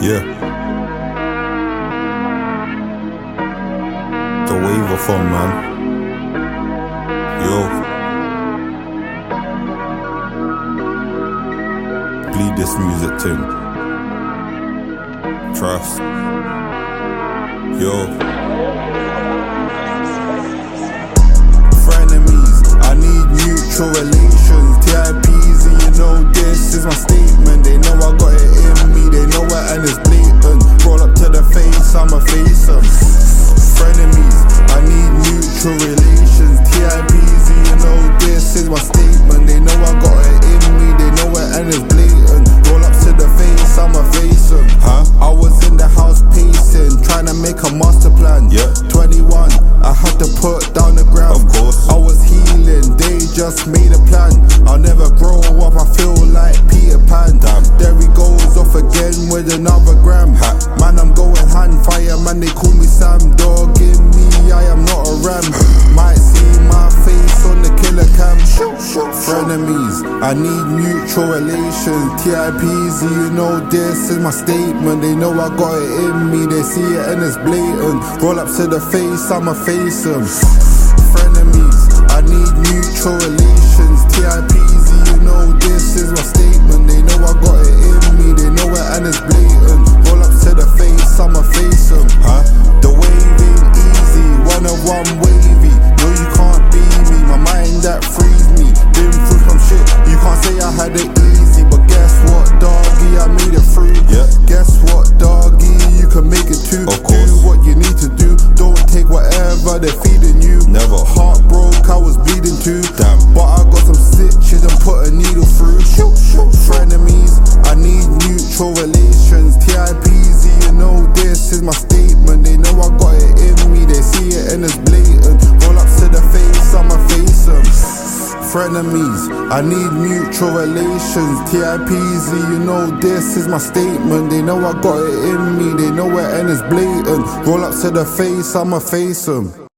Yeah. The wave of fun, man. Yo. Bleed this music thing. Trust. Yo. Frenemies, I need mutual relations. TIPs, and you know this is my statement. They know I got it in me, they know it and it's blatant. Roll up to the face, I'ma face them. Frenemies, I need mutual relations. TIPs, and you know this is my statement. They know I got it in me, they know it and it's blatant. Roll up to the face, I'ma face them. I was in the house pacing, trying to make a master plan. 21, I had to put down the gram. Of course. I was healing, they just made a plan. I'll never grow up, I feel like Peter Pan. Damn. There he goes off again with another gram. Man, I'm going hand fire, man, they call me Sam. Dog in me, I am not a ram. Might see my face on the killer cam. Frenemies, I need mutual relations. TIPs, you know this is my statement. They know I got it in me, they see it and it's blatant. Roll up to the face, I'ma face them. Frenemies, I need mutual relations. TIPs, you know this is my statement. They know I got it in me, they know it and it's blatant. Roll up to the face, I'ma face them. The wave ain't easy, one wavy. No, you can't be me, my mind that frees me. Been through some shit, you can't say I had it easy. But guess what, doggy, I made it through. Guess what, doggy, you can make it too. Of course. Do what you need to do, don't take whatever they're feeding you. Never. Heart broke, I was bleeding too. Damn. But I got some stitches and put a needle through. Frenemies, I need mutual relations. TIPs, you know this is my statement. They know I got it in me, they see it and it's blatant. Roll up to the face, I'ma face them. Frenemies, I need mutual relations. TIPs, you know this is my statement. They know I got it in me, they know it and it's blatant. Roll up to the face, I'ma face them.